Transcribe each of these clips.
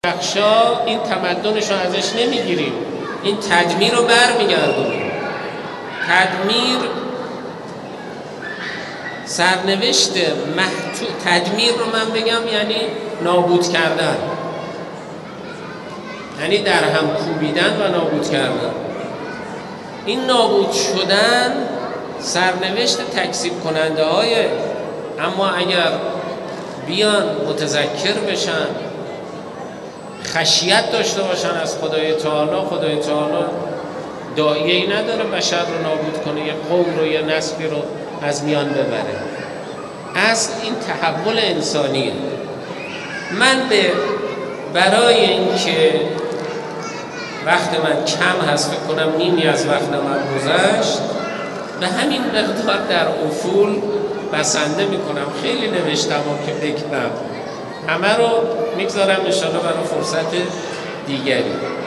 بخشا این تمدنش رو ازش نمیگیریم، این تدمیر رو برمیگردونیم. تدمیر سرنوشت تدمیر رو من بگم یعنی نابود کردن، یعنی در هم کوبیدن و نابود کردن. این نابود شدن سرنوشت تکذیب کننده های، اما اگر بیان متذکر بشن، خشیت داشته باشن از خدای تعالی داعیه‌ای نداره بشر رو نابود کنه، یه قوم رو یه نسلی رو از میان ببره. اصل این تحول انسانیه. من برای اینکه وقت من کم هست، فکر کنم نیمی از وقت من گذشت، به همین مقدار در افول بسنده میکنم. خیلی نوشتم که بگم، همه رو میگذارم انشاءالله برای فرصت دیگری.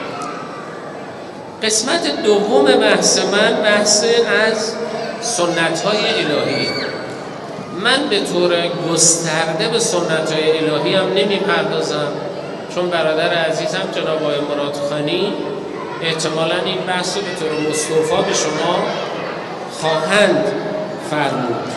قسمت دوم بحث من بحث از سنت‌های الهی. من به طور گسترده به سنت‌های الهی هم نمیپردازم، چون برادر عزیزم جناب آقای مرادخانی احتمالاً این بحث رو به طور مستوفا به شما خواهند فرمود.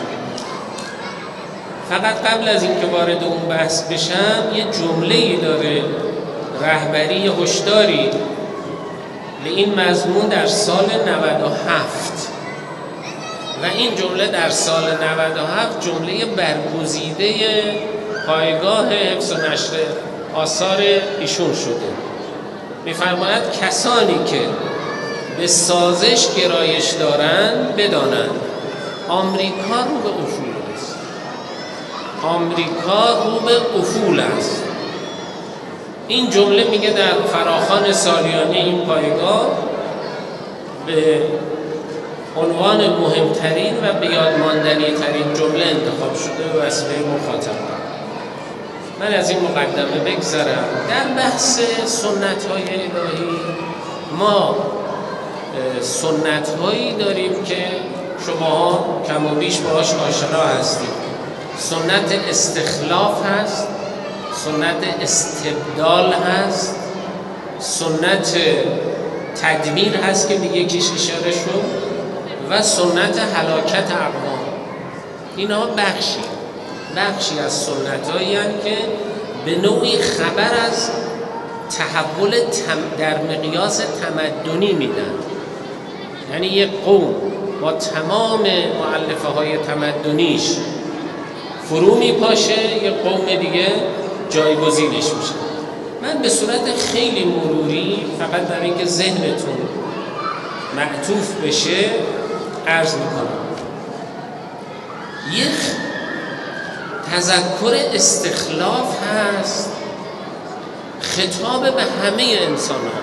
فقط قبل از اینکه وارد اون بحث بشم، یه جمله‌ای داره رهبری هشداری به این مضمون در سال 97 و این جمله در سال 97 جمله برگزیده پایگاه حفظ و نشر آثار ایشون شده. می‌فرماید کسانی که به سازش گرایش دارند بدانند آمریکا رو به افول است. آمریکا رو به افول است. این جمله میگه در فراخوان سالیانه این پایگاه به عنوان مهمترین و به یاد ماندنی ترین جمله انتخاب شده به وسیله مخاطب. من از این مقدمه بگذرم. در بحث سنت‌های الهی ما سنت‌هایی داریم که شما کم و بیش باهاش آشنا هستید. سنت استخلاف هست، سنت استبدال هست، سنت تدمیر هست که دیگه یکیش اشاره شد، و سنت هلاکت اقوام. اینها بخشی از سنت‌هایی هستند که به نوعی خبر از تحول در مقیاس تمدنی میدن. یعنی یک قوم با تمام مؤلفه‌های تمدنیش فرو میپاشه، یک قوم دیگه جایگزینش میشه. من به صورت خیلی مروری فقط برای اینکه ذهنتون معطوف بشه عرض میکنم. یک تذکر استخلاف هست، خطاب به همه انسان ها.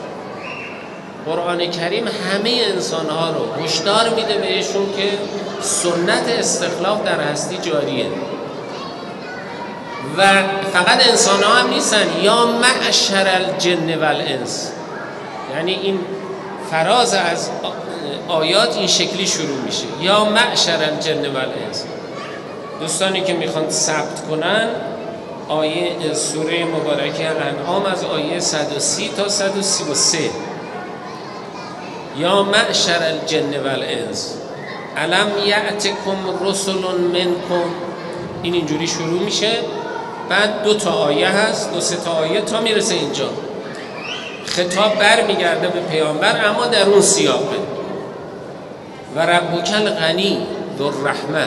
قرآن کریم همه انسان ها رو هشدار میده بهشون که سنت استخلاف در هستی جاریه. و فقط انسان ها هم نیستن، یا معشر الجن والانس، یعنی این فراز از آیات این شکلی شروع میشه، یا معشر الجن والانس. دوستانی که میخوان ثبت کنن آیه سوره مبارکه انعام از آیه 130 تا 133، یا معشر الجن والانس الم یأتکم رسل منکم، این اینجوری شروع میشه. بعد 2 تا آیه هست، 2-3 تا آیه تا میرسه اینجا. خطاب بر میگرده به پیامبر، اما در اون سیاقه. و ربک الغنی ذو الرحمه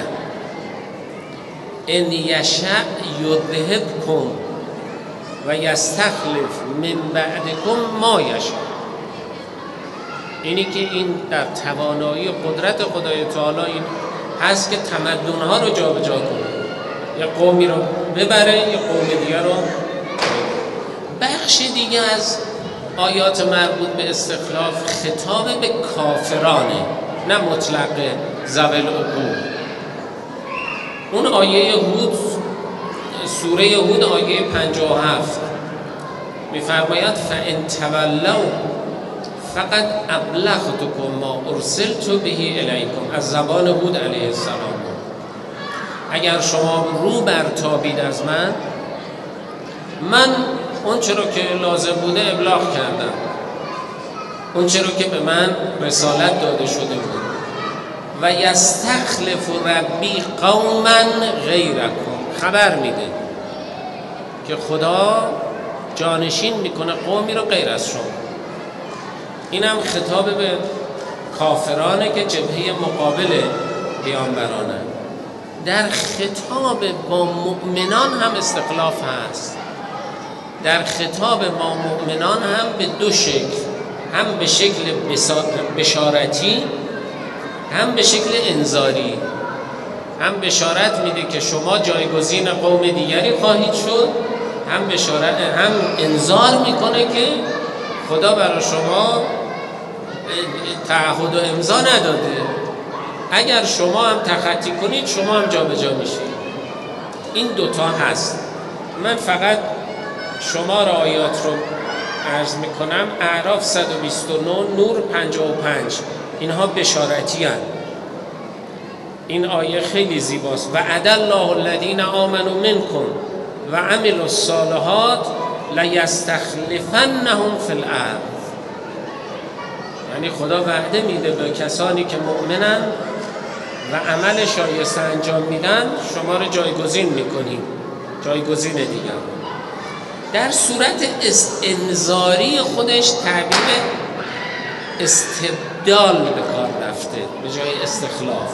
ان یشأ یذهبکم و یستخلف من بعدکم ما یشاء. اینی که این در توانایی قدرت خدای تعالی این هست که تمدن‌ها رو جابجا کنه، یه قومی رو ببره یه قوم دیگر رو. بخش دیگه از آیات مربوط به استخلاف خطاب به کافرانه، نه مطلق ذوی العقول. اون آیه هود، سوره هود آیه 57 می‌فرماید فَإِن تَوَلَّوْا فقط ابلغتکم ما ارسلت به الیکم، از زبان هود علیه السلام. اگر شما رو برتابید از من اون چرا که لازم بوده ابلاغ کردم، اون چرا که به من رسالت داده شده بود. و یستخلف ربی قوما غیرکم، خبر میده که خدا جانشین میکنه قومی رو غیر از شما. این هم خطاب به کافرانه که جبهه مقابل پیامبرانه. در خطاب با مؤمنان هم استخلاف هست. در خطاب با مؤمنان هم به دو شکل، هم به شکل بشارتی، هم به شکل انذاری. هم بشارت میده که شما جایگزین قوم دیگری خواهید شد، هم بشارت، هم انذار میکنه که خدا برای شما تعهد و امضا نداده، اگر شما هم تخطی کنید شما هم جابجا میشید. این دوتا هست. من فقط شمار آیات رو عرض میکنم. اعراف 129، نور 55، اینها بشارتی هست. این آیه خیلی زیباست. وعد الله الذین آمنوا منکم و عملوا الصالحات لیستخلفنهم فی الارض. یعنی خدا وعده میده به کسانی که مؤمنن و عمل شایسته انجام میدن، شما رو جایگزین میکنیم، جایگزین دیگر. در صورت انذاری خودش تعبیر استبدال به کار رفته به جای استخلاف.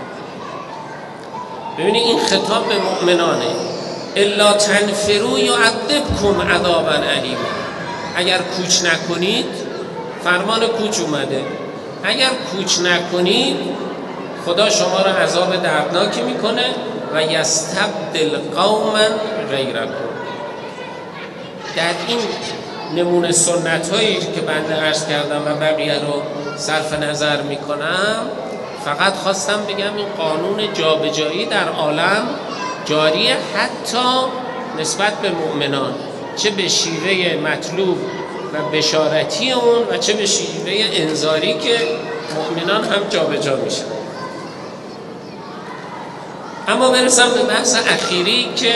ببینید این خطاب به مؤمنانه. الا تنفروا یعذبکم عذابا الیما. اگر کوچ نکنید، فرمان کوچ اومده، اگر کوچ نکنید خدا شما را عذاب دردناکی میکنه. و یستبدل قوما غیرکم. در این نمونه سنت هایی که بنده عرض کردم و بقیه رو صرف نظر میکنم، فقط خواستم بگم این قانون جابجایی در عالم جاریه، حتی نسبت به مؤمنان، چه به شیوه مطلوب و بشارتی اون و چه به شیوه انذاری که مؤمنان هم جابجا میشن. اما برسم به بحث اخیری که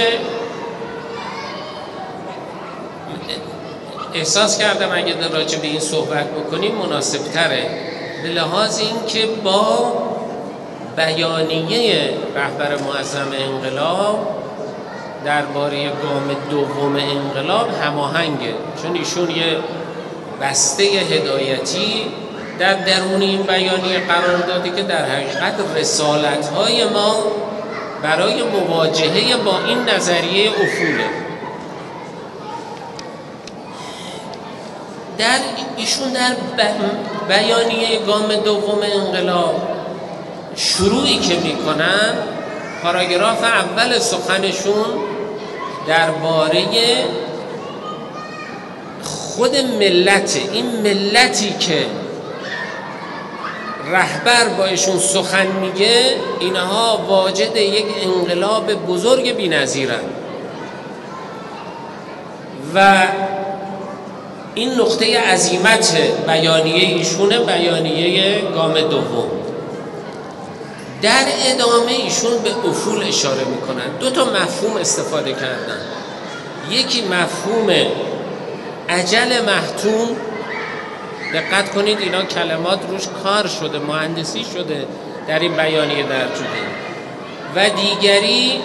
احساس کردم اگه در راجع به این صحبت بکنیم مناسب تره، به لحاظ این که با بیانیه رهبر معظم انقلاب درباره گام دوم انقلاب هماهنگه، چون ایشون یه بسته هدایتی در درون این بیانیه قرار داده که در حقیقت رسالت‌های ما برای مواجهه با این نظریه افوله. در ایشون در بیانیه گام دوم انقلاب شروعی که میکنن، پاراگراف اول سخنشون درباره خود ملت، این ملتی که رهبر با ایشون سخن میگه، اینها واجد یک انقلاب بزرگ بی‌نظیرن و این نقطه عزیمت بیانیه ایشونه، بیانیه گام دوم. در ادامه ایشون به افول اشاره میکنن. دو تا مفهوم استفاده کردن. یکی مفهوم اجل محتوم، دقت کنید اینا کلمات روش کار شده، مهندسی شده در این بیانیه درج شده. و دیگری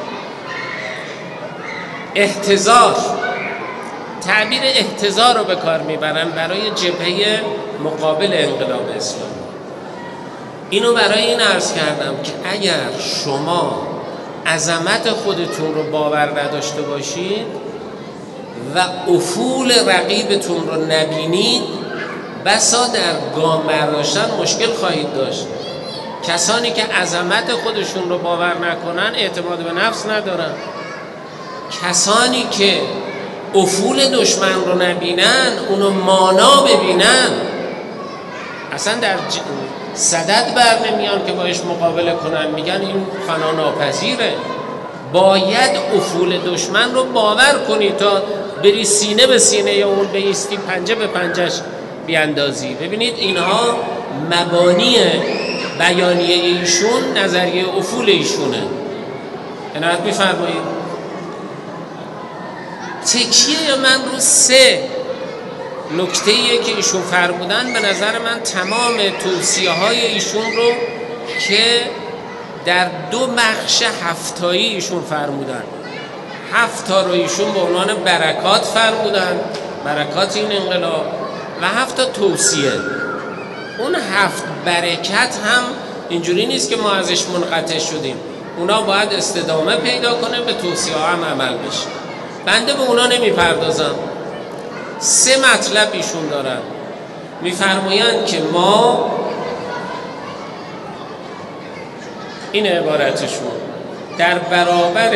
احتضار، تعبیر احتضار رو به کار میبرن برای جبهه مقابل انقلاب اسلامی. اینو برای این عرض کردم که اگر شما عظمت خودتون رو باور نداشته باشید و افول رقیبتون رو نبینید، بسا در گام برداشتن مشکل خواهید داشت. کسانی که عظمت خودشون رو باور نکنن اعتماد به نفس ندارن. کسانی که افول دشمن رو نبینن، اونو مانا ببینن، اصلا در صدد بر نمیان که باش مقابله کنن، میگن این فنا ناپذیره. باید افول دشمن رو باور کنی تا بری سینه به سینه یا اون بیستی، پنجه به پنجش بیاندازی. ببینید اینها مبانی بیانیه ایشون، نظریه افول ایشونه. عنایت می‌فرمایید. تکیه من رو 3 نکته‌ایه که ایشون فرمودن. به نظر من تمام توصیه‌های ایشون رو که در 2 بخش 7 تایی ایشون فرمودن، 7 تا رو ایشون به عنوان برکات فرمودن، برکات این انقلاب، و 7 تا توصیه. اون 7 برکت هم اینجوری نیست که ما ازش منقطع شدیم، اونا باید استدامه پیدا کنه، به توصیه هم عمل بشه. بنده به اونا نمیپردازم. 3 مطلب ایشون دارن. میفرمایند که ما، این عبارتشون، در برابر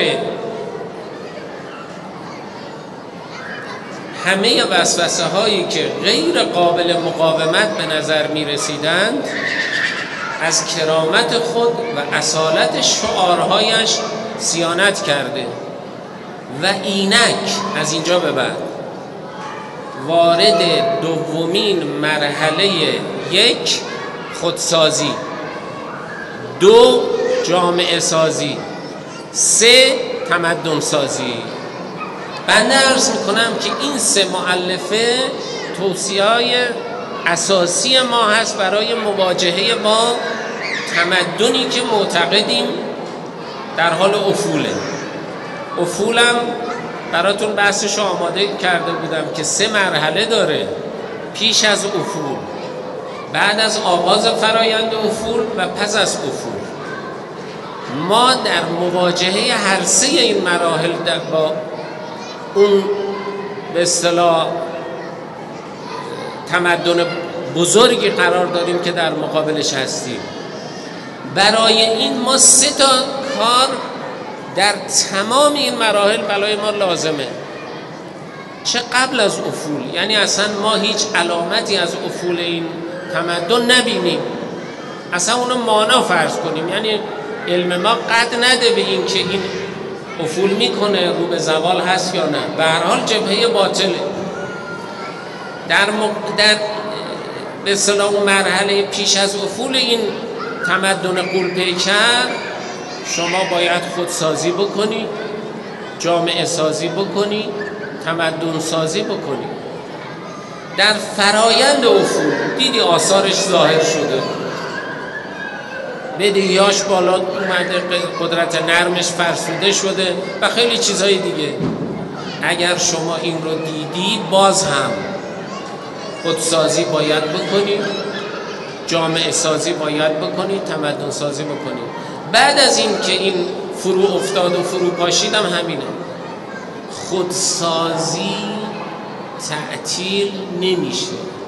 همه وسوسه هایی که غیر قابل مقاومت به نظر می رسیدند، از کرامت خود و اصالت شعارهایش صیانت کرده و اینک از اینجا به بعد وارد دومین مرحله 1 خودسازی، 2 جامعه سازی، 3 تمدن سازی. بنده عرض میکنم که این 3 مؤلفه توصیه‌های اساسی ما هست برای مواجهه با تمدنی که معتقدیم در حال افوله. افولم براتون بحثش آماده کرده بودم که 3 مرحله داره پیش از افول، بعد از آغاز فرایند افول و پس از افول. ما در مواجهه هر 3 این مراحل با اون به اصطلاح تمدن بزرگی قرار داریم که در مقابلش هستیم. برای این ما 3 تا کار در تمام این مراحل برای ما لازمه. چه قبل از افول، یعنی اصلا ما هیچ علامتی از افول این تمدن نبینیم، اصلا اونو مانا فرض کنیم، یعنی علم ما قد نده به این که این افول میکنه، رو به زوال هست یا نه. به هر حال جبهه باطله. در به اصطلاح اون مرحله پیش از افول این تمدن غول‌پیکر شما باید خودسازی بکنی، جامعه سازی بکنی، تمدن سازی بکنی. در فرایند افول دیدی آثارش ظاهر شده، بدهیاش بالا اومده، قدرت نرمش فرسوده شده و خیلی چیزهای دیگه. اگر شما این رو دیدید، باز هم خودسازی باید بکنید، جامعه سازی باید بکنید، تمدن سازی بکنید. بعد از این که این فرو افتاد و فرو پاشید هم همینه. خودسازی تعطیل نمیشه.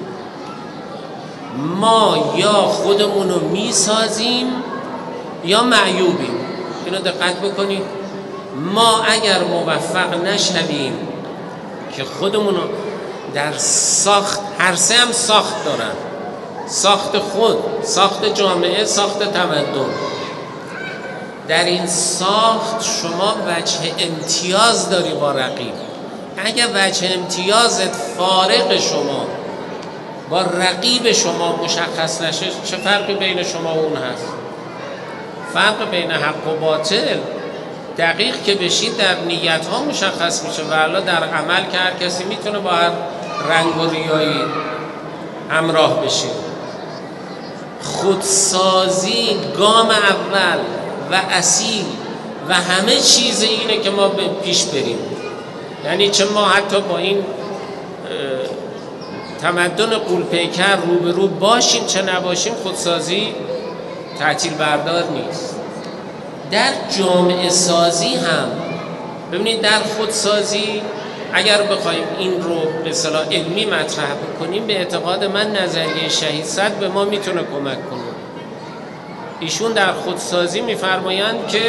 ما یا خودمونو میسازیم یا معیوبیم. اینو دقت بکنید. ما اگر موفق نشویم که خودمونو در ساخت، هر 3 هم ساخت دارن، ساخت خود، ساخت جامعه، ساخت تمدن. در این ساخت شما وجه امتیاز داری با رقیب. اگر وجه امتیازت فارق شما با رقیب شما مشخص نشه، چه فرقی بین شما و اون هست؟ فرق بین حق و باطل دقیق که بشید در نیت ها مشخص میشه، ولی در عمل که هر کسی میتونه با هر رنگ و ریایی همراه بشه. خودسازی گام اول و اصیل و همه چیز اینه که ما به پیش بریم. یعنی چه ما حتی با این تمدن غول‌پیکر روبرو باشیم چه نباشیم، خودسازی تعطیل بردار نیست. در جامعه سازی هم ببینید، در خودسازی اگر بخوایم این رو به اصطلاح علمی مطرح بکنیم، به اعتقاد من نظریه شهید صدر به ما میتونه کمک کنه. ایشون در خودسازی میفرمایند که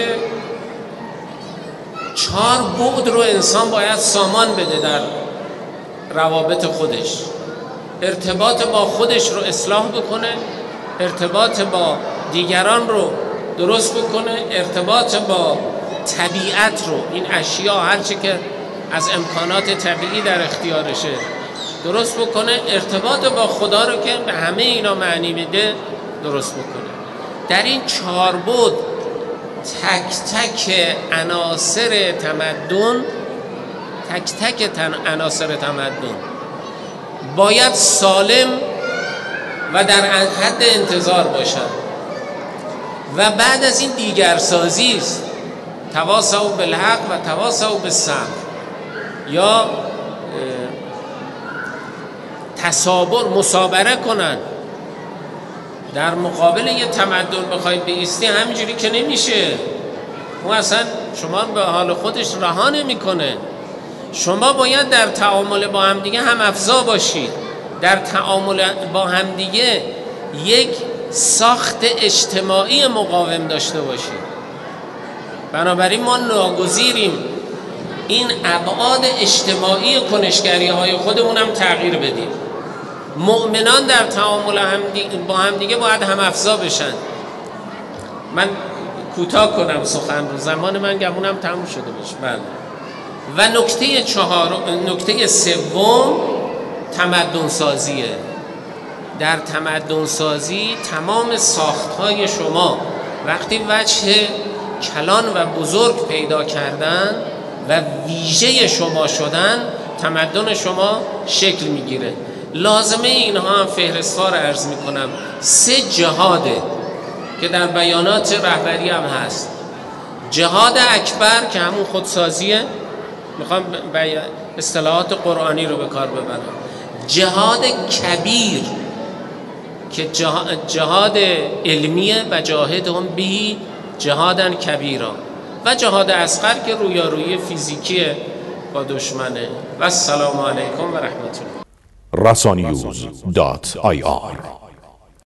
4 بعد رو انسان باید سامان بده در روابط خودش. ارتباط با خودش رو اصلاح بکنه، ارتباط با دیگران رو درست بکنه، ارتباط با طبیعت رو، این اشیا هرچی که از امکانات طبیعی در اختیارشه درست بکنه، ارتباط با خدا رو که به همه اینا معنی میده درست بکنه. در این 4 بعد تک تک عناصر تمدن تک تک عناصر تمدن باید سالم و در حد انتظار باشد و بعد از این دیگرسازی است. تواصوا بالحق و تواصوا بالصبر، یا تصابر، مصابره کنن. در مقابل یه تمدن بخوای بایستی همینجوری که نمیشه. اون اصلا شما به حال خودش رها نمیکنه. شما باید در تعامل با همدیگه هم افزا باشید، در تعامل با همدیگه یک ساخت اجتماعی مقاوم داشته باشید. بنابراین ما ناگزیریم این ابعاد اجتماعی کنشگری های خودمون هم تغییر بدیم. مؤمنان در تعامل با همدیگه باید هم افزا بشن. من کوتاه کنم سخن رو، زمان من گمونم تموم شده باشه. بله. و نکته سوم تمدن سازیه. در تمدن سازی تمام ساخت‌های شما وقتی وجه کلان و بزرگ پیدا کردن و ویژه شما شدن، تمدن شما شکل میگیره. لازمه اینها هم فهرست‌ها عرض میکنم. 3 جهاده که در بیانات رهبری هم هست. جهاد اکبر که همون خودسازیه، میخوام اصطلاحات قرآنی رو به کار ببرم. جهاد کبیر که جهاد علمیه و جاهدهم به جهادن کبیرا، و جهاد اصغر که رویارویی فیزیکی با دشمنه. و السلام علیکم و رحمت الله. rasaninews.ir